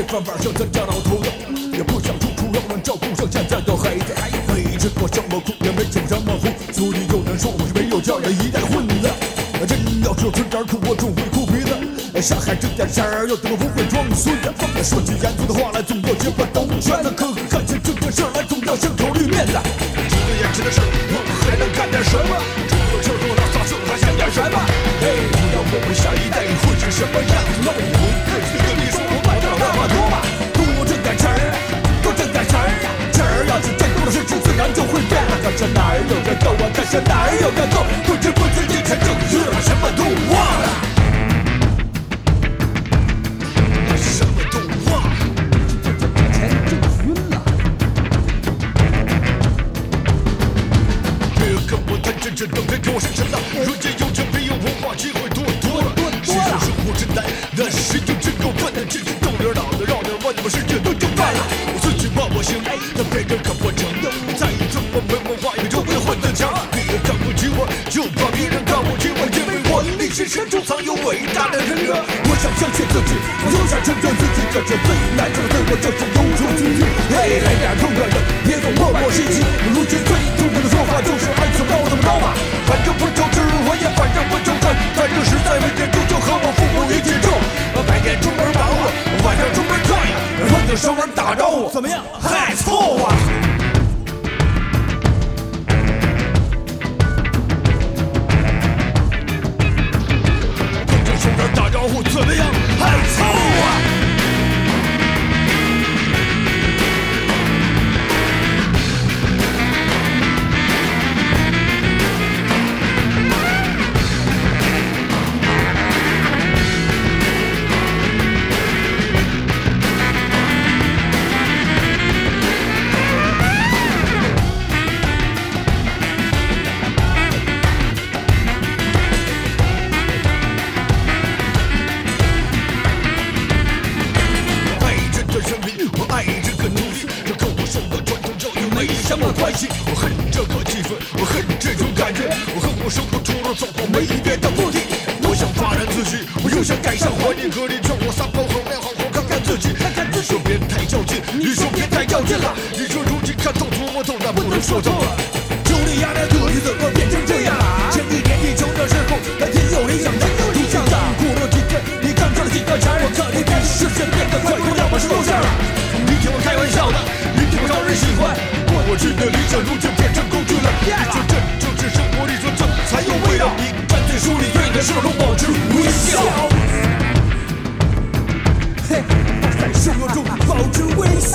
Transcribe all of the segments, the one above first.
饭碗上咱家老头子，也不想处处让人照顾上现在的孩子。没吃过什么苦，也没吃什么福，所以有人说我是没有家的一代混子。真要说吃点苦，我总会哭鼻子。上海这点事儿，又怎么不会装孙子？说句严肃的话来，总要结巴兜圈子。可干起这件事来，总要先考虑面子。除了眼前的事，我们还能干点什么？除了吃喝拉撒睡，还想点什么？嘿，不知道我们下一代会是什么样子？那我客气跟你说，我买不了那么多吧。多挣点钱儿，多挣点钱儿，钱儿要是挣多了，事情自然就会变了。可是哪儿有个够啊？可是哪儿有个够？不知不觉一天正热了，什么都忘了。这都别跟我说真的，如今有钱没有文化，机会多了。谁说生活真难？那谁就真够笨的，只是动点脑子，绕点弯，你们世界都就败了。我自己骂我行，但别人可不成。再这么没文化，也就会混得强。别人看不起我，就怕别人看不起我，因为我历史深处藏有伟大的人格。我想相信自己，我又想承认自己，这是最难受的对我，这是忧愁情绪。嘿，来点痛快的，别总默默吸气。如今最痛苦的说法就是爱怎么着怎么着吧。反正不求吃，我也反正不求赚，反正实在没点住就和我父母一起住。白天出门忙活，晚上出门转悠，碰见熟人打招呼，怎么样？还凑合。碰见熟人打招呼，怎么样？还凑合。什么关系？我恨这个气氛，我恨这种感觉，我恨我生活除了走到没别的目的。我想发展自己，我又想改善环境，可你劝我撒泡后面好好看看自己。你说别太较劲，你说别太较劲了。你说如今看透琢磨透，那不能说透了。茱莉亚的个体怎么变成这样了？前几年地球的时候，还挺有理想的，理想的。过了几天，你干赚了几个钱，我看你开始视线变得快，不要把事露馅了。你听我开玩笑的，你听我招人喜欢。过去的理想如今变成工具了，你说这就是生活，你说这才有味道。你站在书里对你的笑容保持微笑，嘿，在生活中保持微笑。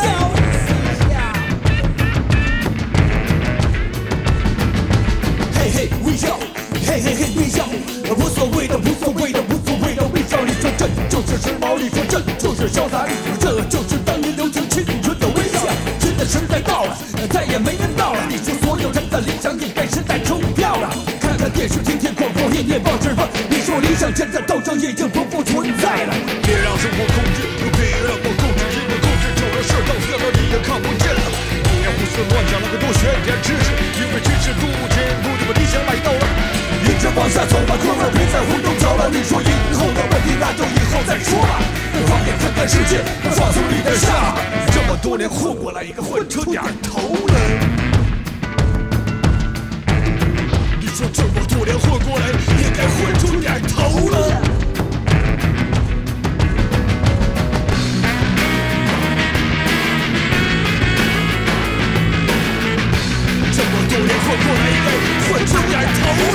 嘿嘿微笑，嘿嘿嘿微笑，无所谓的无所谓的无所谓的微笑。你说这就是时髦，你说这就是潇洒，你说这就是当年流行青春的微笑。新的时代到了，再也没人到了。你说所有人的理想也被时代冲掉了。看看电视，听听广播，念念报纸吧。你说理想现在斗争已经不复存在了。别让生活控制，别让我控制，因为控制久了事到最后你也看不见了。别胡思乱想了，多学点知识，因为知识路前路就把理想来到了。一直往下走吧，哥们儿，别再胡弄走了。你说以后的问题，那就以后再说吧。放眼看看世界，放松你的下巴。这么多年混过来，也该混出点头了。你说这么多年混过来，也该混出点头了。这么多年混过来，也该混出点头了。